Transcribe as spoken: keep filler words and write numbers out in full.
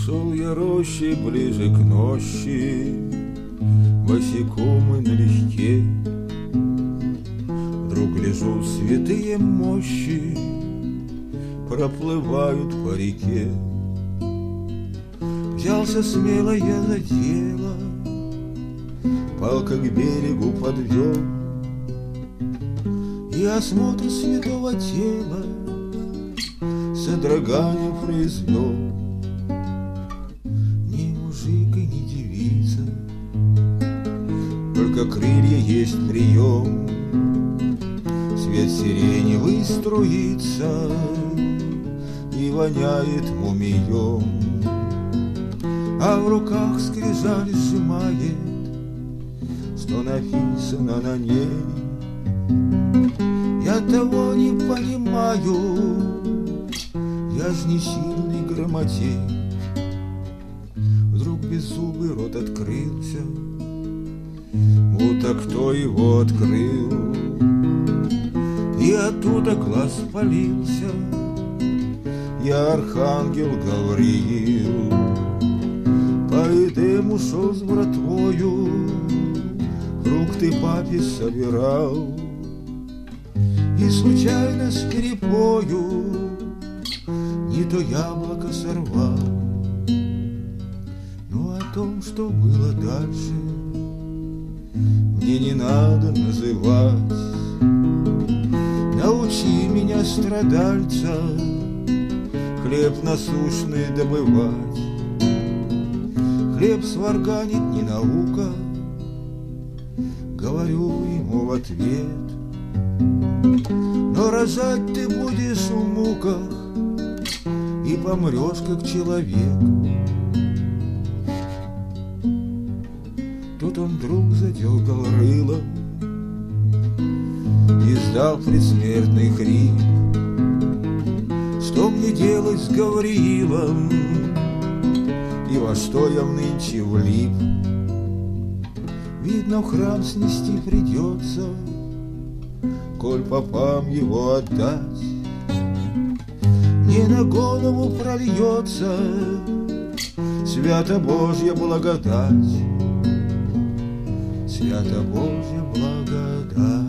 Шел я рощей ближе к ночи, босиком и налегке. Вдруг гляжу, святые мощи проплывают по реке. Взялся смело я за дело, палка к берегу подвел, и осмотр святого тела содрогание произвел. Ни мужик и ни девица, только крылья есть прием. Свет сиреневый струится и воняет мумием, а в руках скрижаль сжимает, что написано на ней. Я того не понимаю, я ж не сильный грамотей. Вдруг беззубый рот открылся, будто кто его открыл, и оттуда глаз полился. Я архангел Гавриил, по Эдему шел с братвою, фрукты папе собирал, и случайно с перепою не то яблоко сорвал. Но о том, что было дальше, мне не надо называть. Научи меня, страдальца, хлеб насущный добывать. Хлеб сварганит не наука, говорю ему в ответ. Но рожать ты будешь в муках и помрешь, как человек. Тут он вдруг задергал рылом, издал предсмертный хрип. Что мне делать с Гавриилом, и во что я нынче влип? Видно, в храм снести придется, коль попам его отдать. Не на голову прольется свято Божья благодать, свято Божья благодать.